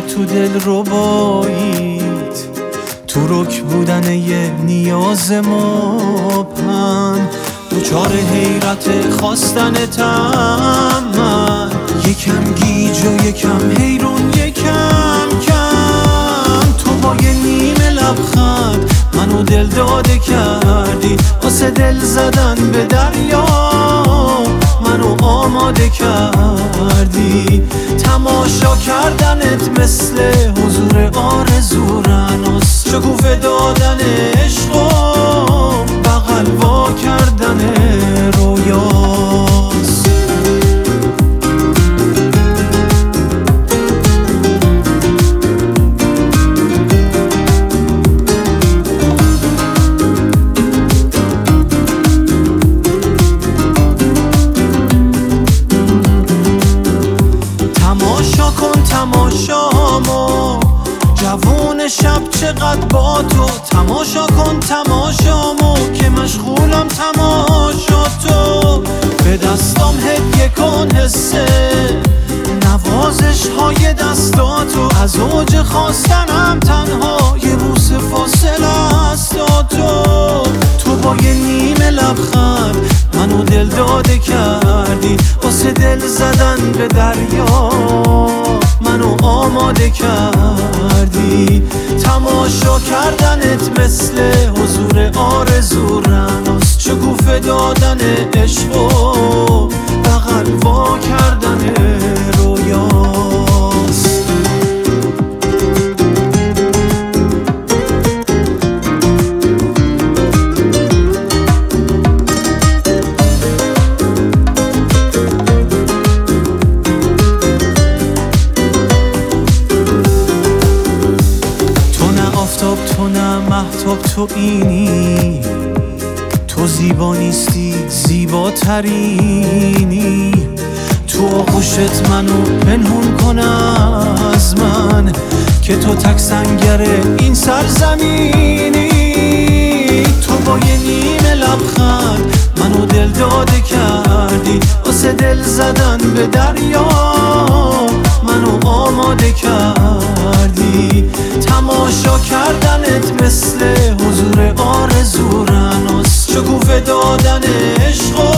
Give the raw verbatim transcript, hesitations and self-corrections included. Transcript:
تو دل رو بایید، تو رک بودن یه نیاز مبهم، دوچار حیرت خواستنتم من، یکم گیج و یکم حیرون یکم کم. تو با یه نیمه لبخند منو دل داده کردی، واسه دل زدن به دریا منو آماده کردی. تماشا کردنت مثل حضور آرزو رناس، شکوفه دادن عشق و بغل وا کردن رویاست. تماشا کن تماشامو جوون شب چقدر با تو، تماشا کن تماشامو که مشغولم تماشا تو. به دستام هدیه کن حسه نوازش های دستاتو، از اوج خواستنم تنها یه بوس فاصله است تو. تو با یه نیمه لبخند منو دل داده کردی، واسه دل زدن به دریا منو آماده کردی. تماشا کردنت مثل حضور آرزو رناس، شکوفه دادن عشق و بغل وا کردن رویاست. تو نه مهتاب تو اینی، تو زیبا نیستی زیباترینی. تو آغوشت منو پنهون کن از من که تو تک سنگر این سرزمینی. تو با یه نیمه لبخند منو دل داده کردی، واسه دل زدن به دریا منو آماده کردی. تماشا کردنت مثل حضور آرزو رناس، شکوفه دادن عشق